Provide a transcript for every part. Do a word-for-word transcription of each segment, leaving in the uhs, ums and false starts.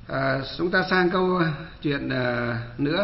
À, chúng ta sang câu chuyện à, nữa.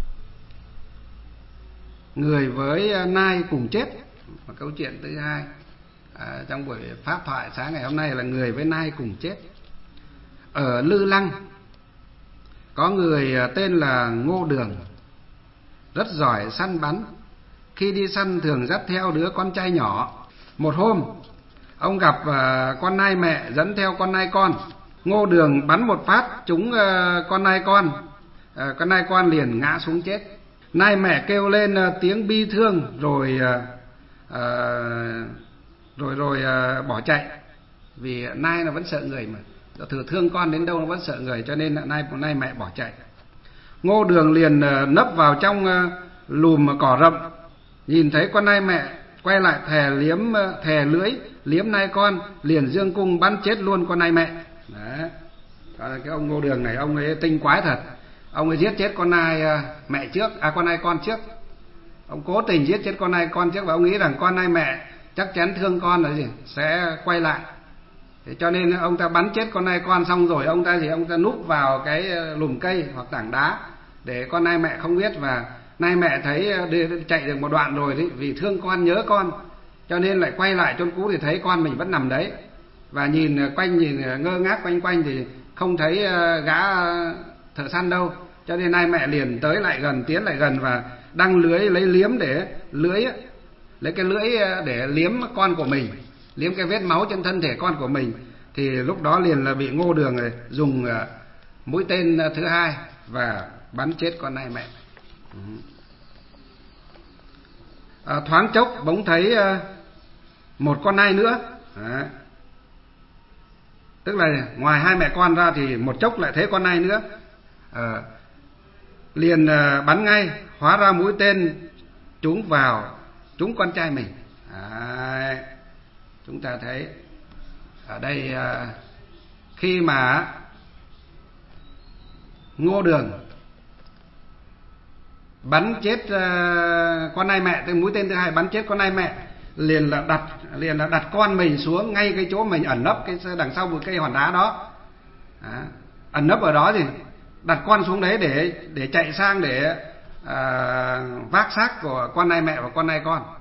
Người với nai cùng chết. Và câu chuyện thứ hai à, trong buổi pháp thoại sáng ngày hôm nay là người với nai cùng chết. Ở Lư Lăng có người tên là Ngô Đường, rất giỏi săn bắn. Khi đi săn thường dắt theo đứa con trai nhỏ. Một hôm ông gặp uh, con nai mẹ dẫn theo con nai con. Ngô Đường bắn một phát trúng uh, con nai con. uh, Con nai con liền ngã xuống chết. Nai mẹ kêu lên uh, tiếng bi thương rồi uh, uh, rồi rồi uh, bỏ chạy. Vì nai nó vẫn sợ người mà, thừa thương con đến đâu nó vẫn sợ người, cho nên nai nai mẹ bỏ chạy. Ngô Đường liền uh, nấp vào trong uh, lùm cỏ rậm, nhìn thấy con nai mẹ quay lại thè liếm thè lưỡi liếm nai con, liền dương cung bắn chết luôn con nai mẹ. Đấy. Cái ông Ngô Đường này ông ấy tinh quái thật. Ông ấy giết chết con nai mẹ trước, à con nai con trước. Ông cố tình giết chết con nai con trước và ông nghĩ rằng con nai mẹ chắc chắn thương con là gì sẽ quay lại. Thế cho nên ông ta bắn chết con nai con xong rồi ông ta gì ông ta núp vào cái lùm cây hoặc tảng đá để con nai mẹ không biết, và nai mẹ thấy chạy được một đoạn rồi đấy, vì thương con nhớ con cho nên lại quay lại chốn cũ thì thấy con mình vẫn nằm đấy, và nhìn quanh nhìn ngơ ngác quanh quanh thì không thấy gã thợ săn đâu, cho nên nai mẹ liền tới lại gần, tiến lại gần và đăng lưới lấy liếm để lưới lấy cái lưỡi để liếm con của mình, liếm cái vết máu trên thân thể con của mình. Thì lúc đó liền là bị Ngô Đường này dùng mũi tên thứ hai và bắn chết con nai mẹ. À, thoáng chốc bỗng thấy uh, một con nai nữa. Đấy. Tức là ngoài hai mẹ con ra thì một chốc lại thấy con nai nữa. À, liền uh, bắn ngay, hóa ra mũi tên trúng vào trúng con trai mình. Đấy. Chúng ta thấy ở đây uh, khi mà Ngô Đường bắn chết uh, con nai mẹ, cái mũi tên thứ hai bắn chết con nai mẹ, liền là đặt liền là đặt con mình xuống ngay cái chỗ mình ẩn nấp, cái đằng sau một cây hòn đá đó. Đó, ẩn nấp ở đó thì đặt con xuống đấy để để chạy sang để uh, vác xác của con nai mẹ và con nai con.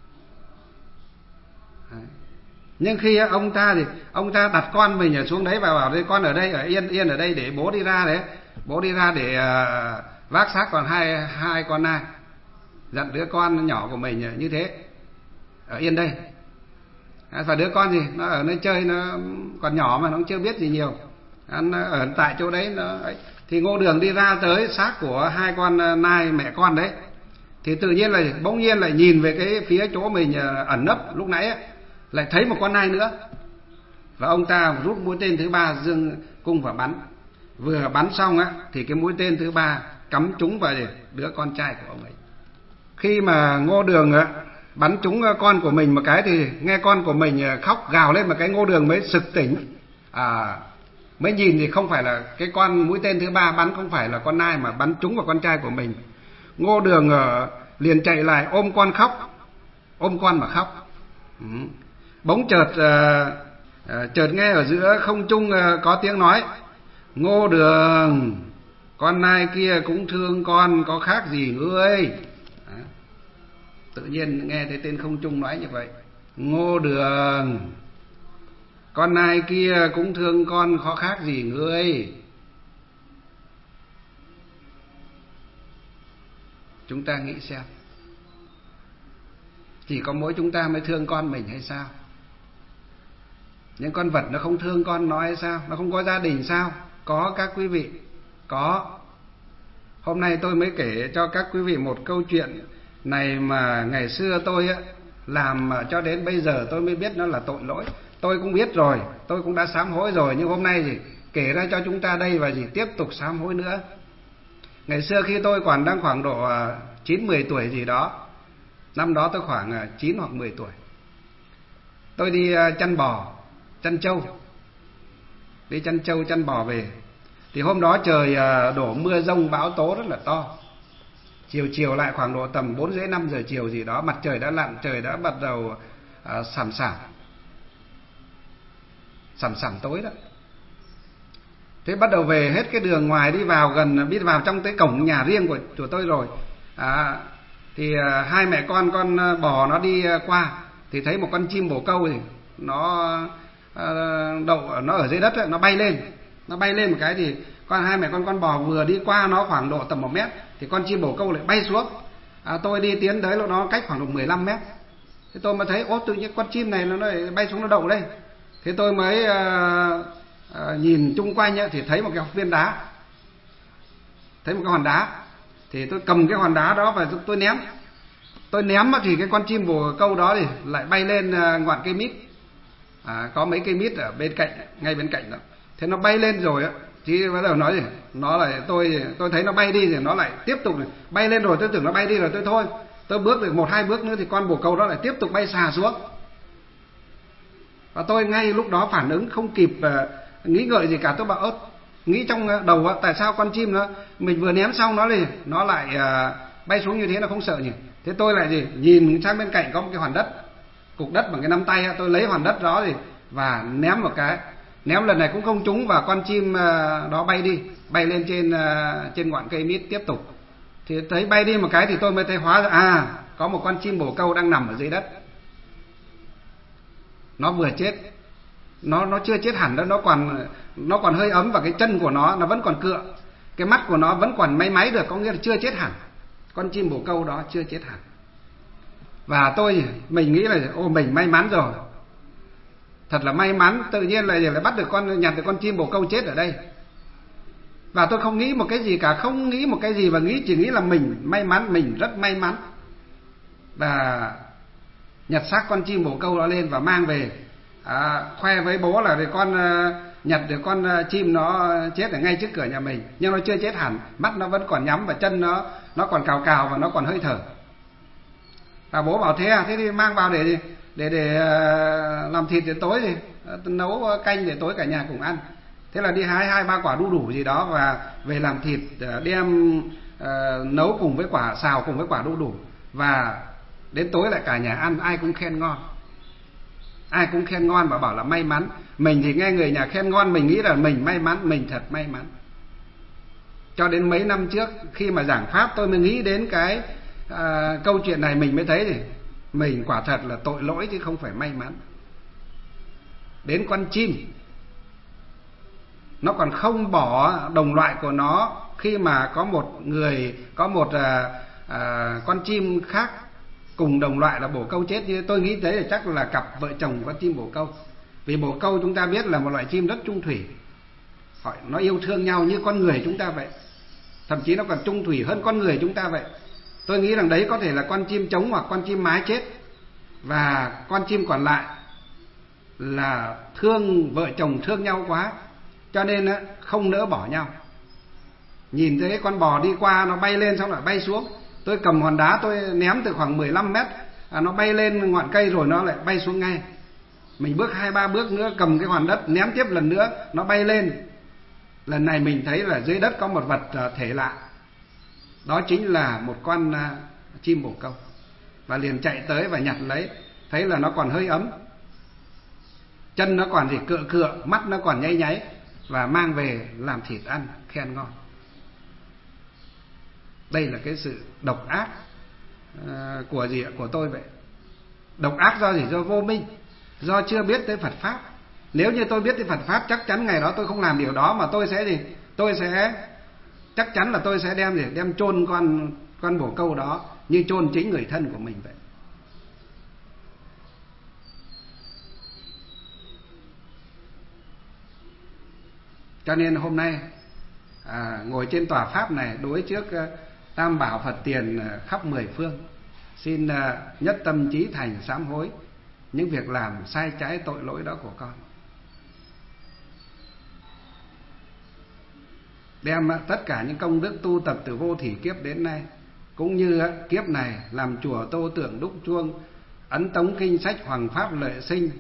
Đấy. Nhưng khi ông ta thì ông ta đặt con mình ở xuống đấy và bảo đây con ở đây, ở yên yên ở đây để bố đi ra đấy, bố đi ra để uh, vác xác còn hai hai con nai, dặn đứa con nhỏ của mình như thế ở yên đây. Và đứa con gì nó ở nơi chơi, nó còn nhỏ mà nó cũng chưa biết gì nhiều, nó ở tại chỗ đấy nó ấy. Thì Ngô Đường đi ra tới xác của hai con nai mẹ con đấy, thì tự nhiên là bỗng nhiên lại nhìn về cái phía chỗ mình ẩn nấp lúc nãy ấy, lại thấy một con nai nữa, và ông ta rút mũi tên thứ ba dương cung và bắn. Vừa bắn xong á thì cái mũi tên thứ ba cắm trúng vào đứa con trai của ông ấy. Khi mà Ngô Đường á bắn trúng con của mình một cái thì nghe con của mình khóc gào lên, mà cái Ngô Đường mới sực tỉnh, à, mới nhìn thì không phải là cái con mũi tên thứ ba bắn không phải là con nai mà bắn trúng vào con trai của mình. Ngô Đường uh, liền chạy lại ôm con khóc, ôm con mà khóc. Ừ. Bỗng chợt uh, uh, chợt nghe ở giữa không trung uh, có tiếng nói: Ngô Đường, con nai kia cũng thương con có khác gì ngươi. Đó. Tự nhiên nghe thấy tên không trung nói như vậy: Ngô Đường, con nai kia cũng thương con có khác gì ngươi. Chúng ta nghĩ xem, chỉ có mỗi chúng ta mới thương con mình hay sao? Những con vật nó không thương con nó hay sao? Nó không có gia đình sao? Có các quý vị, có. Hôm nay tôi mới kể cho các quý vị một câu chuyện này mà ngày xưa tôi á làm cho đến bây giờ tôi mới biết nó là tội lỗi. Tôi cũng biết rồi, tôi cũng đã sám hối rồi, nhưng hôm nay thì kể ra cho chúng ta đây và gì tiếp tục sám hối nữa. Ngày xưa khi tôi còn đang khoảng độ chín mười tuổi gì đó, năm đó tôi khoảng chín hoặc mười tuổi, tôi đi chăn bò, chăn trâu, đi chăn trâu chăn bò về. Thì hôm đó trời đổ mưa rông bão tố rất là to. Chiều chiều lại khoảng độ tầm bốn rưỡi năm giờ chiều gì đó, mặt trời đã lặn, trời đã bắt đầu uh, sẩm sẩm sẩm sẩm tối đó. Thế bắt đầu về hết cái đường ngoài đi vào gần, đi vào trong tới cổng nhà riêng của của tôi rồi. À, thì à, hai mẹ con con bò nó đi qua thì thấy một con chim bồ câu thì nó à, đậu nó ở dưới đất ấy, nó bay lên, nó bay lên một cái thì con hai mẹ con con bò vừa đi qua nó khoảng độ tầm một mét thì con chim bồ câu lại bay xuống. À, tôi đi tiến tới nó cách khoảng độ mười lăm mét. Thế tôi mới thấy ố, tự nhiên con chim này nó lại bay xuống nó đậu đây. Thế tôi mới à, à, nhìn chung quanh ấy, thì thấy một cái viên đá, thấy một cái hòn đá. Thì tôi cầm cái hòn đá đó và tôi ném. Tôi ném thì cái con chim bồ câu đó thì lại bay lên ngọn cây mít. À, có mấy cây mít ở bên cạnh, ngay bên cạnh đó. Thế nó bay lên rồi á, thì bắt đầu nói gì? Nó lại tôi tôi thấy nó bay đi thì nó lại tiếp tục này. Bay lên rồi tôi tưởng nó bay đi rồi tôi thôi. Tôi bước được một hai bước nữa thì con bồ câu đó lại tiếp tục bay xà xuống. Và tôi ngay lúc đó phản ứng không kịp uh, nghĩ ngợi gì cả, tôi bảo ớt nghĩ trong đầu uh, tại sao con chim nó mình vừa ném xong nó thì nó lại uh, bay xuống như thế, nó không sợ nhỉ? Thế tôi lại gì nhìn sang bên cạnh có một cái hòn đất, cục đất bằng cái nắm tay, tôi lấy hòn đất đó thì và ném một cái, ném lần này cũng không trúng và con chim uh, đó bay đi, bay lên trên uh, trên ngọn cây mít tiếp tục. Thì thấy bay đi một cái thì tôi mới thấy hóa ra à có một con chim bồ câu đang nằm ở dưới đất. Nó vừa chết, nó nó chưa chết hẳn đâu, nó còn nó còn hơi ấm và cái chân của nó nó vẫn còn cựa, cái mắt của nó vẫn còn máy máy được, có nghĩa là chưa chết hẳn. Con chim bồ câu đó chưa chết hẳn. Và tôi mình nghĩ là ô mình may mắn rồi, thật là may mắn, tự nhiên lại lại bắt được con nhặt được con chim bồ câu chết ở đây. Và tôi không nghĩ một cái gì cả, không nghĩ một cái gì và nghĩ chỉ nghĩ là mình may mắn, mình rất may mắn. Và nhặt xác con chim bồ câu đó lên và mang về à, khoe với bố là con uh, nhặt được con uh, chim nó chết ở ngay trước cửa nhà mình, nhưng nó chưa chết hẳn, mắt nó vẫn còn nhắm và chân nó nó còn cào cào và nó còn hơi thở. Và bố bảo thế à, thế thì mang vào để để để uh, làm thịt đến tối thì uh, nấu canh để tối cả nhà cùng ăn. Thế là đi hái hai ba quả đu đủ gì đó và về làm thịt, uh, đem uh, nấu cùng với quả xào cùng với quả đu đủ, và đến tối lại cả nhà ăn, ai cũng khen ngon, ai cũng khen ngon và bảo là may mắn. Mình thì nghe người nhà khen ngon mình nghĩ là mình may mắn, mình thật may mắn. Cho đến mấy năm trước khi mà giảng pháp tôi mới nghĩ đến cái à, câu chuyện này, mình mới thấy thì mình quả thật là tội lỗi chứ không phải may mắn. Đến con chim nó còn không bỏ đồng loại của nó, khi mà có một người, có một à, à, con chim khác cùng đồng loại là bồ câu chết, như tôi nghĩ thế là chắc là cặp vợ chồng con chim bồ câu. Vì bồ câu chúng ta biết là một loại chim rất trung thủy, họ nó yêu thương nhau như con người chúng ta vậy, thậm chí nó còn trung thủy hơn con người chúng ta vậy. Tôi nghĩ rằng đấy có thể là con chim trống hoặc con chim mái chết, và con chim còn lại là thương vợ chồng, thương nhau quá, cho nên không nỡ bỏ nhau. Nhìn thấy con bò đi qua nó bay lên xong lại bay xuống, tôi cầm hòn đá tôi ném từ khoảng mười lăm mét, à, nó bay lên ngọn cây rồi nó lại bay xuống ngay. Mình bước hai ba bước nữa cầm cái hòn đất ném tiếp lần nữa, nó bay lên. Lần này mình thấy là dưới đất có một vật thể lạ, đó chính là một con chim bồ câu, và liền chạy tới và nhặt lấy. Thấy là nó còn hơi ấm, chân nó còn gì cựa cựa, mắt nó còn nháy nháy, và mang về làm thịt ăn, khen ngon. Đây là cái sự độc ác uh, của gì ạ? Của tôi vậy. Độc ác do gì? Do vô minh, do chưa biết tới Phật pháp. Nếu như tôi biết tới Phật pháp, chắc chắn ngày đó tôi không làm điều đó, mà tôi sẽ gì? Tôi sẽ chắc chắn là tôi sẽ đem gì? Đem chôn con con bồ câu đó như chôn chính người thân của mình vậy. Cho nên hôm nay à, ngồi trên tòa pháp này đối trước uh, Tam bảo Phật tiền uh, khắp mười phương, xin uh, nhất tâm chí thành sám hối những việc làm sai trái tội lỗi đó của con. Đem uh, tất cả những công đức tu tập từ vô thỉ kiếp đến nay, cũng như uh, kiếp này làm chùa tô tượng đúc chuông, ấn tống kinh sách hoằng pháp lợi sinh,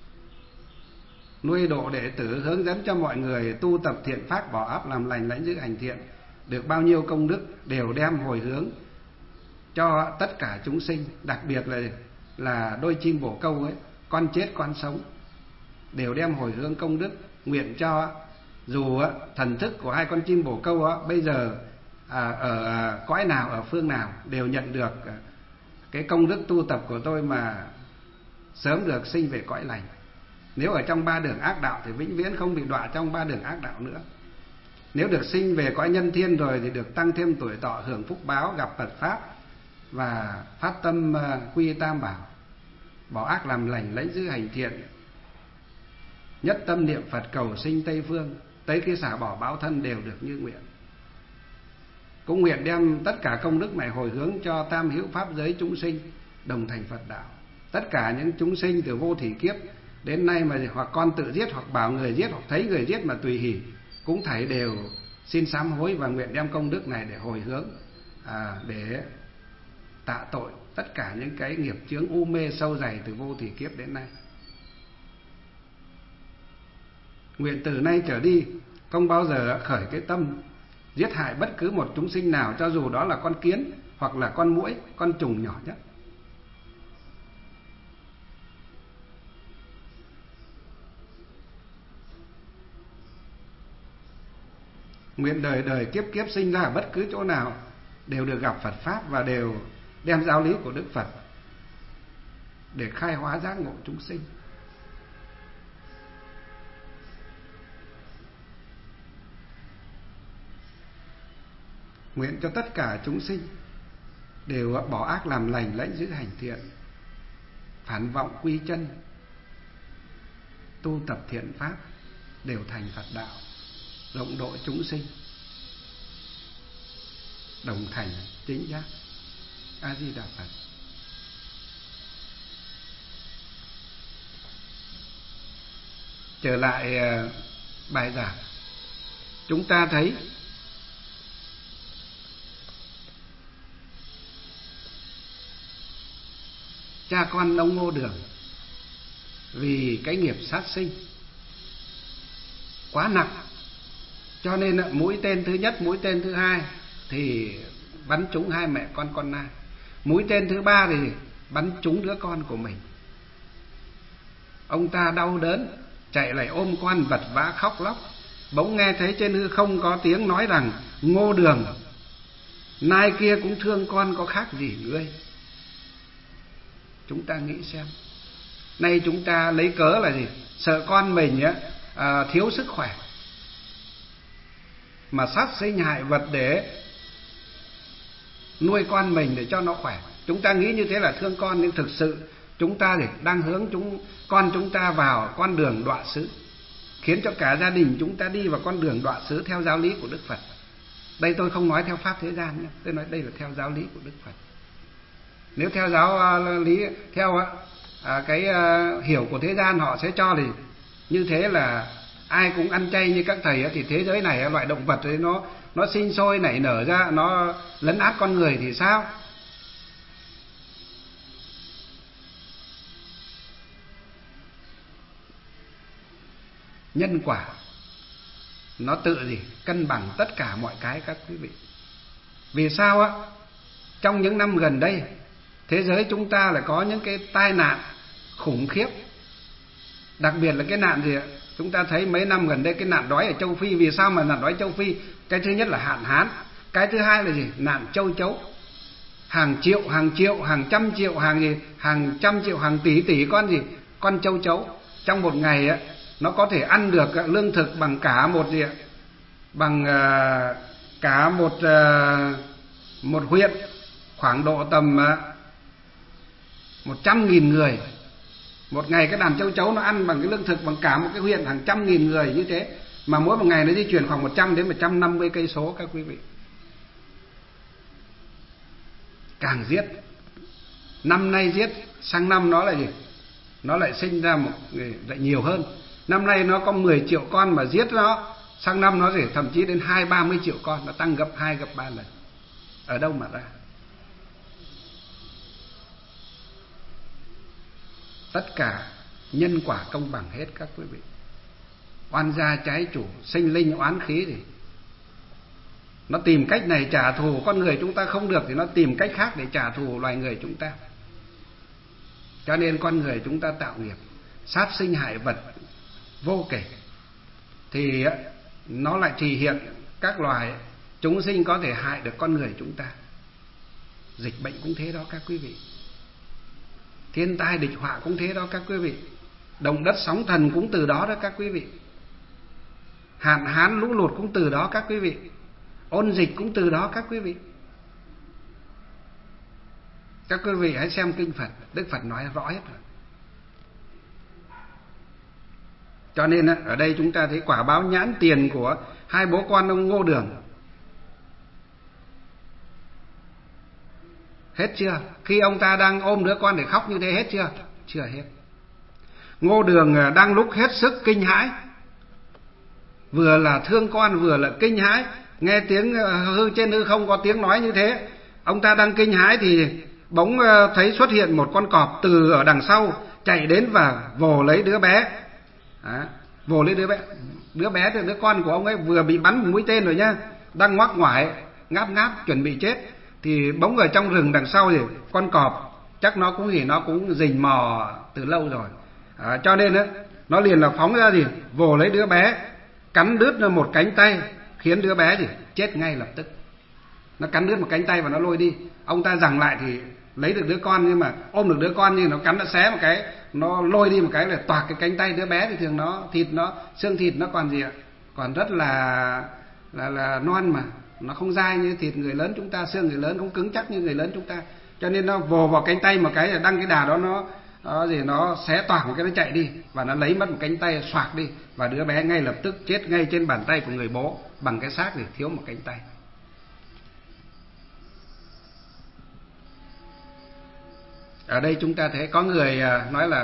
nuôi độ đệ tử, hướng dẫn cho mọi người tu tập thiện pháp, bỏ ác làm lành, lãnh giữ hành thiện, được bao nhiêu công đức đều đem hồi hướng cho tất cả chúng sinh. Đặc biệt là là đôi chim bồ câu ấy, con chết con sống, đều đem hồi hướng công đức, nguyện cho Dù thần thức của hai con chim bồ câu bây giờ ở cõi nào, ở phương nào đều nhận được cái công đức tu tập của tôi mà sớm được sinh về cõi lành. Nếu ở trong ba đường ác đạo thì vĩnh viễn không bị đọa trong ba đường ác đạo nữa. Nếu được sinh về cõi nhân thiên rồi thì được tăng thêm tuổi thọ, hưởng phúc báo, gặp Phật Pháp và phát tâm quy tam bảo, bỏ ác làm lành, lãnh giữ hành thiện, nhất tâm niệm Phật cầu sinh Tây Phương, tới khi xả bỏ báo thân đều được như nguyện. Cũng nguyện đem tất cả công đức này hồi hướng cho tam hữu pháp giới chúng sinh đồng thành Phật đạo. Tất cả những chúng sinh từ vô thỉ kiếp đến nay mà hoặc con tự giết, hoặc bảo người giết, hoặc thấy người giết mà tùy hỷ, cũng thảy đều xin sám hối và nguyện đem công đức này để hồi hướng, à, để tạ tội tất cả những cái nghiệp chướng u mê sâu dày từ vô thỉ kiếp đến nay. Nguyện từ nay trở đi không bao giờ khởi cái tâm giết hại bất cứ một chúng sinh nào, cho dù đó là con kiến hoặc là con muỗi, con trùng nhỏ nhất. Nguyện đời đời kiếp kiếp sinh ra ở bất cứ chỗ nào đều được gặp Phật Pháp và đều đem giáo lý của Đức Phật để khai hóa giác ngộ chúng sinh. Nguyện cho tất cả chúng sinh đều bỏ ác làm lành, lãnh giữ hành thiện, phản vọng quy chân, tu tập thiện pháp, đều thành Phật đạo, rộng độ chúng sinh, đồng thành chính giác. A Di Đà Phật. Trở lại bài giảng, chúng ta thấy cha con ông Ngô Đường vì cái nghiệp sát sinh quá nặng, cho nên mũi tên thứ nhất, mũi tên thứ hai thì bắn trúng hai mẹ con con nai, mũi tên thứ ba thì bắn trúng đứa con của mình. Ông ta đau đớn chạy lại ôm con vật vã khóc lóc. Bỗng nghe thấy trên hư không có tiếng nói rằng: Ngô Đường, nai kia cũng thương con có khác gì ngươi. Chúng ta nghĩ xem, nay chúng ta lấy cớ là gì? Sợ con mình á, à, thiếu sức khỏe mà sát sinh hại vật để nuôi con mình để cho nó khỏe. Chúng ta nghĩ như thế là thương con, nhưng thực sự chúng ta thì đang hướng chúng con chúng ta vào con đường đọa xứ, khiến cho cả gia đình chúng ta đi vào con đường đọa xứ theo giáo lý của Đức Phật. Đây tôi không nói theo pháp thế gian nhé, tôi nói đây là theo giáo lý của Đức Phật. Nếu theo giáo lý, theo à, cái à, hiểu của thế gian, họ sẽ cho thì như thế là ai cũng ăn chay như các thầy, thì thế giới này loại động vật ấy nó nó sinh sôi nảy nở ra, nó lấn át con người thì sao? Nhân quả nó tự gì cân bằng tất cả mọi cái các quý vị. Vì sao á? Trong những năm gần đây, thế giới chúng ta là có những cái tai nạn khủng khiếp. Đặc biệt là cái nạn gì ạ? Chúng ta thấy mấy năm gần đây cái nạn đói ở châu Phi. Vì sao mà nạn đói châu Phi? Cái thứ nhất là hạn hán, cái thứ hai là gì? Nạn châu chấu. Hàng triệu, hàng triệu, hàng trăm triệu, hàng gì? Hàng trăm triệu, hàng tỷ tỷ con gì? Con châu chấu. Trong một ngày á, nó có thể ăn được lương thực bằng cả một gì ạ? Bằng uh, cả một uh, một huyện, khoảng độ tầm một trăm nghìn người. Một ngày cái đàn châu chấu nó ăn bằng cái lương thực bằng cả một cái huyện hàng trăm nghìn người như thế, mà mỗi một ngày nó di chuyển khoảng một trăm đến một trăm năm mươi cây số các quý vị. Càng giết, năm nay giết, sang năm nó lại gì? Nó lại sinh ra một lại nhiều hơn. Năm nay nó có mười triệu con mà giết nó, sang năm nó sẽ thậm chí đến hai ba mươi triệu con, nó tăng gấp hai gấp ba lần. Ở đâu mà ra? Tất cả nhân quả công bằng hết các quý vị. Oan gia trái chủ, sinh linh oán khí thì nó tìm cách này trả thù con người chúng ta không được thì nó tìm cách khác để trả thù loài người chúng ta. Cho nên con người chúng ta tạo nghiệp sát sinh hại vật vô kể. Thì nó lại trì hiện các loài chúng sinh có thể hại được con người chúng ta. Dịch bệnh cũng thế đó các quý vị, thiên tai địch họa cũng thế đó các quý vị, động đất sóng thần cũng từ đó đó các quý vị, hạn hán lũ lụt cũng từ đó các quý vị, ôn dịch cũng từ đó các quý vị. Các quý vị hãy xem kinh Phật, Đức Phật nói rõ hết rồi. Cho nên ở đây chúng ta thấy quả báo nhãn tiền của hai bố con ông Ngô Đường. Hết chưa? Khi ông ta đang ôm đứa con để khóc như thế hết chưa? Chưa hết. Ngô Đường đang lúc hết sức kinh hãi, vừa là thương con vừa là kinh hãi, nghe tiếng hư trên hư không có tiếng nói như thế. Ông ta đang kinh hãi thì bỗng thấy xuất hiện một con cọp từ ở đằng sau chạy đến và vồ lấy đứa bé. Đó, vồ lấy đứa bé. Đứa bé thì đứa con của ông ấy vừa bị bắn một mũi tên rồi nhá, đang ngoắc ngoải ngáp ngáp chuẩn bị chết, thì bỗng ở trong rừng đằng sau thì con cọp chắc nó cũng gì nó cũng rình mò từ lâu rồi. À, cho nên á nó liền là phóng ra gì vồ lấy đứa bé, cắn đứt một cánh tay, khiến đứa bé gì chết ngay lập tức. Nó cắn đứt một cánh tay và nó lôi đi. Ông ta giằng lại thì lấy được đứa con, nhưng mà ôm được đứa con nhưng nó cắn, nó xé một cái, nó lôi đi một cái là toạc cái cánh tay đứa bé. Thì thường nó thịt nó xương thịt nó còn gì ạ, còn rất là là là non mà, nó không dai như thịt người lớn chúng ta, xương người lớn cũng cứng chắc như người lớn chúng ta. Cho nên nó vồ vào cánh tay một cái là đăng cái đà đó nó nó gì nó xé toạc một cái, nó chạy đi và nó lấy mất một cánh tay, xoạc đi, và đứa bé ngay lập tức chết ngay trên bàn tay của người bố bằng cái xác để thiếu một cánh tay. Ở đây chúng ta thấy có người nói là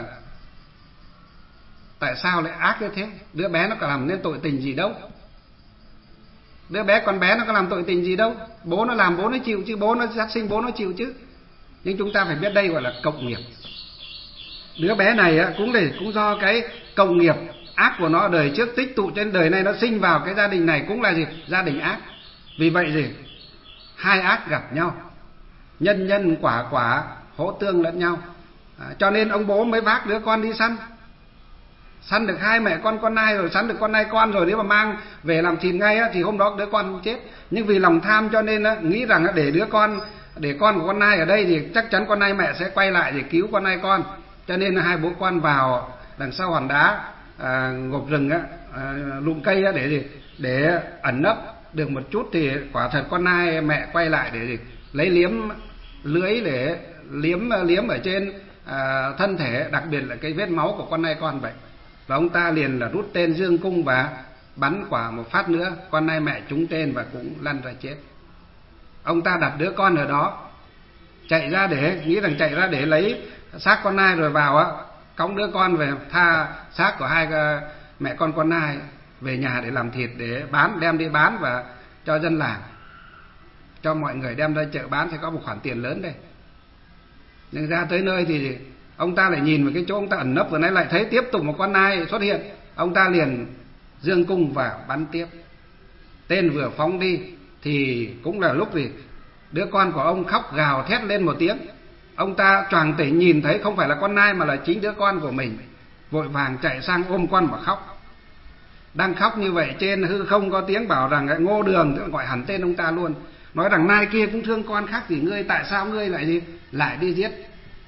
tại sao lại ác như thế, đứa bé nó có làm nên tội tình gì đâu, đứa bé con bé nó có làm tội tình gì đâu, bố nó làm bố nó chịu chứ, bố nó sát sinh bố nó chịu chứ. Nhưng chúng ta phải biết đây gọi là cộng nghiệp. Đứa bé này cũng để cũng do cái cộng nghiệp ác của nó đời trước tích tụ trên đời này, nó sinh vào cái gia đình này cũng là gì, gia đình ác. Vì vậy gì hai ác gặp nhau, nhân nhân quả quả hỗ tương lẫn nhau. À, cho nên ông bố mới vác đứa con đi săn, săn được hai mẹ con con nai rồi, săn được con nai con rồi, nếu mà mang về làm thịt ngay á, thì hôm đó đứa con không chết. Nhưng vì lòng tham cho nên á, nghĩ rằng á, để đứa con để con của con nai ở đây thì chắc chắn con nai mẹ sẽ quay lại để cứu con nai con. Cho nên hai bố con vào đằng sau hòn đá, à, ngộp rừng á, à, lùm cây á, để gì để ẩn nấp được một chút, thì quả thật con nai mẹ quay lại để gì lấy liếm lưới để liếm liếm ở trên à, thân thể, đặc biệt là cái vết máu của con nai con vậy. Và ông ta liền là rút tên dương cung và bắn quả một phát nữa, con nai mẹ trúng tên và cũng lăn ra chết. Ông ta đặt đứa con ở đó, chạy ra để nghĩ rằng chạy ra để lấy xác con nai rồi vào á, cõng đứa con về, tha xác của hai mẹ con con nai về nhà để làm thịt, để bán, đem đi bán và cho dân làng, cho mọi người đem ra chợ bán sẽ có một khoản tiền lớn đây. Nhưng ra tới nơi thì ông ta lại nhìn vào cái chỗ ông ta ẩn nấp vừa nãy, lại thấy tiếp tục một con nai xuất hiện. Ông ta liền dương cung và bắn tiếp. Tên vừa phóng đi thì cũng là lúc thì đứa con của ông khóc gào thét lên một tiếng. Ông ta choàng tỉnh nhìn thấy không phải là con nai mà là chính đứa con của mình, vội vàng chạy sang ôm con mà khóc. Đang khóc như vậy trên hư không có tiếng bảo rằng Ngô Đường, gọi hẳn tên ông ta luôn, nói rằng nai kia cũng thương con khác gì ngươi, tại sao ngươi lại gì lại đi giết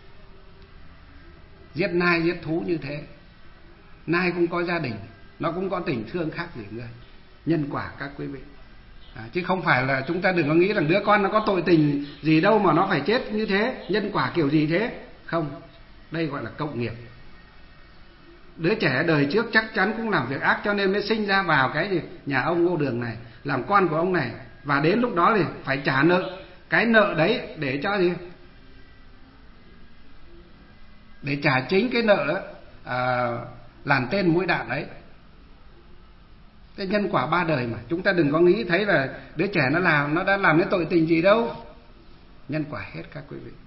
giết nai giết thú như thế. Nai cũng có gia đình, nó cũng có tình thương khác gì ngươi. Nhân quả các quý vị, à, chứ không phải là chúng ta đừng có nghĩ rằng đứa con nó có tội tình gì đâu mà nó phải chết như thế, nhân quả kiểu gì thế. Không, đây gọi là cộng nghiệp. Đứa trẻ đời trước chắc chắn cũng làm việc ác, cho nên mới sinh ra vào cái gì nhà ông Ngô Đường này, làm con của ông này. Và đến lúc đó thì phải trả nợ. Cái nợ đấy để cho gì, để trả chính cái nợ à, làn tên mũi đạn ấy. Cái nhân quả ba đời mà, chúng ta đừng có nghĩ thấy là đứa trẻ nó làm nó đã làm cái tội tình gì đâu. Nhân quả hết các quý vị.